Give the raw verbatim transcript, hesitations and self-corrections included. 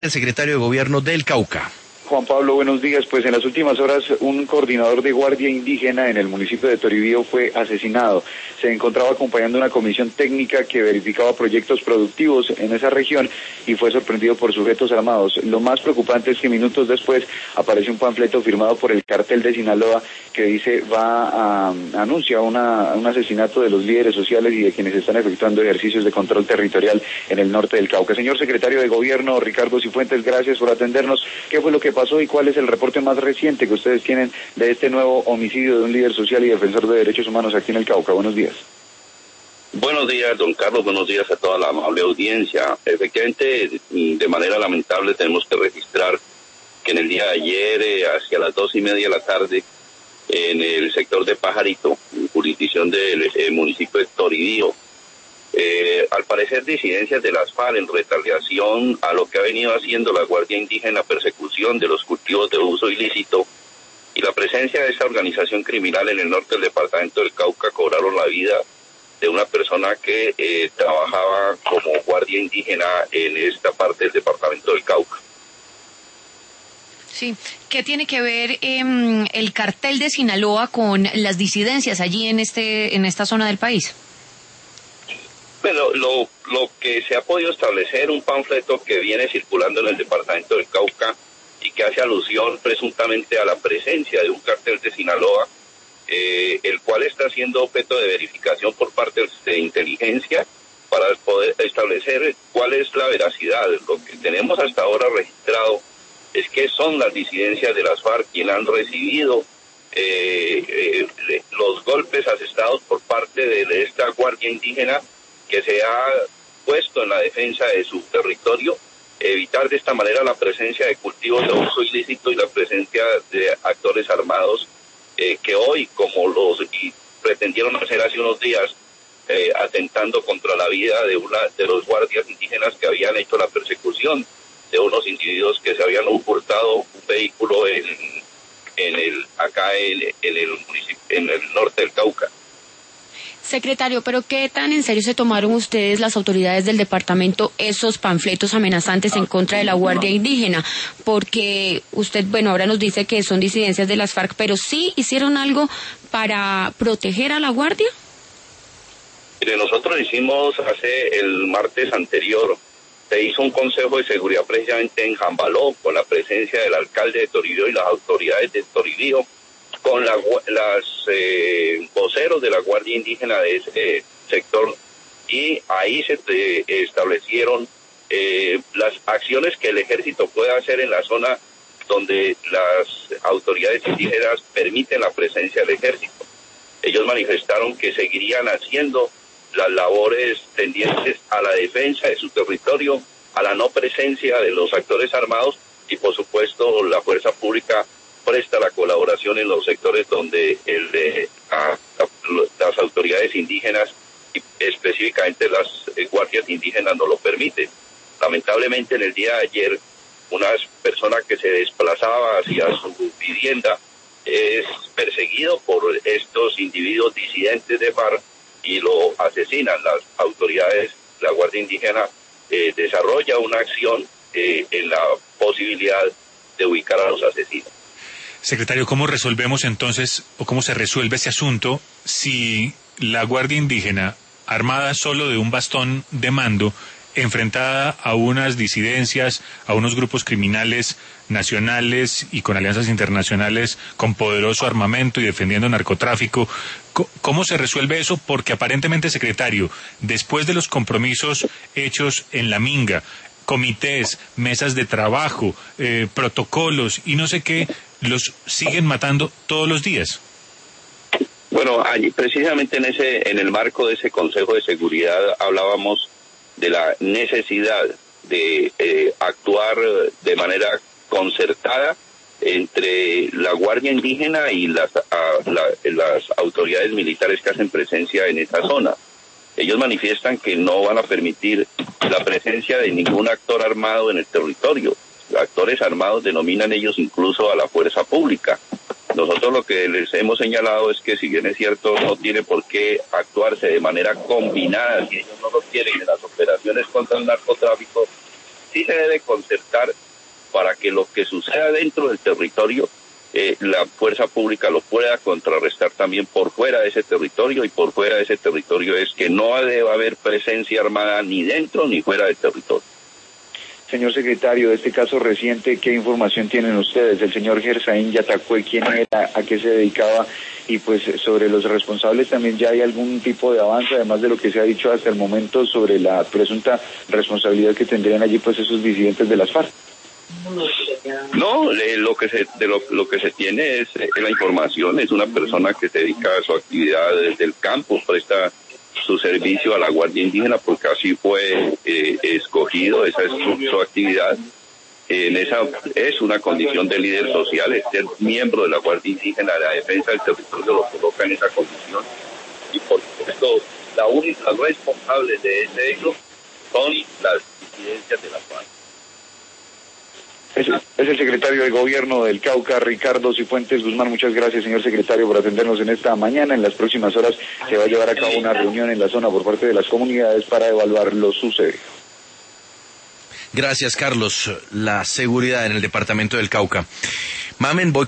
el secretario de Gobierno del Cauca. Juan Pablo, buenos días. Pues en las últimas horas un coordinador de guardia indígena en el municipio de Toribío fue asesinado. Se encontraba acompañando una comisión técnica que verificaba proyectos productivos en esa región y fue sorprendido por sujetos armados. Lo más preocupante es que minutos después aparece un panfleto firmado por el Cartel de Sinaloa que dice va a anuncia una, un asesinato de los líderes sociales y de quienes están efectuando ejercicios de control territorial en el norte del Cauca. Señor secretario de Gobierno, Ricardo Cifuentes, gracias por atendernos. ¿Qué fue lo que pasó y cuál es el reporte más reciente que ustedes tienen de este nuevo homicidio de un líder social y defensor de derechos humanos aquí en el Cauca? Buenos días. Buenos días, don Carlos, buenos días a toda la amable audiencia. Efectivamente, de manera lamentable tenemos que registrar que en el día de ayer, eh, hacia las dos y media de la tarde, en el sector de Pajarito, en jurisdicción del eh, municipio de Toribío, Eh, al parecer disidencias de las FARC en retaliación a lo que ha venido haciendo la Guardia Indígena, persecución de los cultivos de uso ilícito y la presencia de esa organización criminal en el norte del departamento del Cauca, cobraron la vida de una persona que eh, trabajaba como guardia indígena en esta parte del departamento del Cauca. Sí, ¿qué tiene que ver eh, el Cartel de Sinaloa con las disidencias allí en este en esta zona del país? Bueno, lo, lo que se ha podido establecer, un panfleto que viene circulando en el departamento del Cauca y que hace alusión presuntamente a la presencia de un cartel de Sinaloa, eh, el cual está siendo objeto de verificación por parte de inteligencia para poder establecer cuál es la veracidad. Lo que tenemos hasta ahora registrado es que son las disidencias de las FARC quienes han recibido eh, eh, los golpes asestados por parte de, de esta guardia indígena que se ha puesto en la defensa de su territorio, evitar de esta manera la presencia de cultivos de uso ilícito y la presencia de actores armados eh, que hoy, como los y pretendieron hacer hace unos días, eh, atentando contra la vida de una de los guardias indígenas que habían hecho la persecución de unos individuos que se habían ocultado un vehículo en, en el acá en, en el municipio, en el norte del Cauca. Secretario, ¿pero qué tan en serio se tomaron ustedes, las autoridades del departamento, esos panfletos amenazantes en contra de la Guardia Indígena? Porque usted, bueno, ahora nos dice que son disidencias de las FARC, pero ¿sí hicieron algo para proteger a la Guardia? Mire, nosotros hicimos hace el martes anterior, se hizo un consejo de seguridad precisamente en Jambaló, con la presencia del alcalde de Toribío y las autoridades de Toribío, con la, las eh, voceros de la Guardia Indígena de ese sector, y ahí se te, establecieron eh, las acciones que el ejército puede hacer en la zona donde las autoridades indígenas permiten la presencia del ejército. Ellos manifestaron que seguirían haciendo las labores tendientes a la defensa de su territorio, a la no presencia de los actores armados y por supuesto la fuerza pública presta la colaboración en los sectores donde el de, a, a, las autoridades indígenas y específicamente las eh, guardias indígenas no lo permiten. Lamentablemente en el día de ayer una persona que se desplazaba hacia su vivienda es perseguido por estos individuos disidentes de FARC y lo asesinan. Las autoridades, la Guardia Indígena eh, desarrolla una acción eh, en la posibilidad de ubicar a los asesinos. Secretario, ¿cómo resolvemos entonces, o cómo se resuelve ese asunto si la Guardia Indígena, armada solo de un bastón de mando, enfrentada a unas disidencias, a unos grupos criminales nacionales y con alianzas internacionales, con poderoso armamento y defendiendo narcotráfico, ¿cómo se resuelve eso? Porque aparentemente, secretario, después de los compromisos hechos en la Minga, comités, mesas de trabajo, eh, protocolos y no sé qué, los siguen matando todos los días. Bueno, allí, precisamente en ese, en el marco de ese Consejo de Seguridad hablábamos de la necesidad de eh, actuar de manera concertada entre la Guardia Indígena y las, a, la, las autoridades militares que hacen presencia en esa zona. Ellos manifiestan que no van a permitir la presencia de ningún actor armado en el territorio. Actores armados denominan ellos incluso a la fuerza pública. Nosotros lo que les hemos señalado es que, si bien es cierto, no tiene por qué actuarse de manera combinada si ellos no lo quieren en las operaciones contra el narcotráfico, sí se debe concertar para que lo que suceda dentro del territorio, eh, la fuerza pública lo pueda contrarrestar también por fuera de ese territorio, y por fuera de ese territorio es que no debe haber presencia armada ni dentro ni fuera del territorio. Señor secretario, de este caso reciente, ¿qué información tienen ustedes? El señor Gersaín Yatacue, ¿quién era? ¿A qué se dedicaba? Y pues sobre los responsables también ya hay algún tipo de avance, además de lo que se ha dicho hasta el momento sobre la presunta responsabilidad que tendrían allí pues esos disidentes de las FARC. No, eh, lo que se de lo, lo que se tiene es eh, la información. Es una persona que se dedica a su actividad desde el campo, presta su servicio a la Guardia Indígena porque así fue eh, escogido, esa es su, su actividad. En esa es una condición de líder social, es ser miembro de la Guardia Indígena, la defensa del territorio lo coloca en esa condición, y por supuesto la única responsable de ese hecho son las disidencias de la FARC. Es, es el secretario de Gobierno del Cauca, Ricardo Cifuentes Guzmán. Muchas gracias, señor secretario, por atendernos en esta mañana. En las próximas horas se va a llevar a cabo una reunión en la zona por parte de las comunidades para evaluar lo sucedido. Gracias, Carlos. La seguridad en el departamento del Cauca. Mamen, voy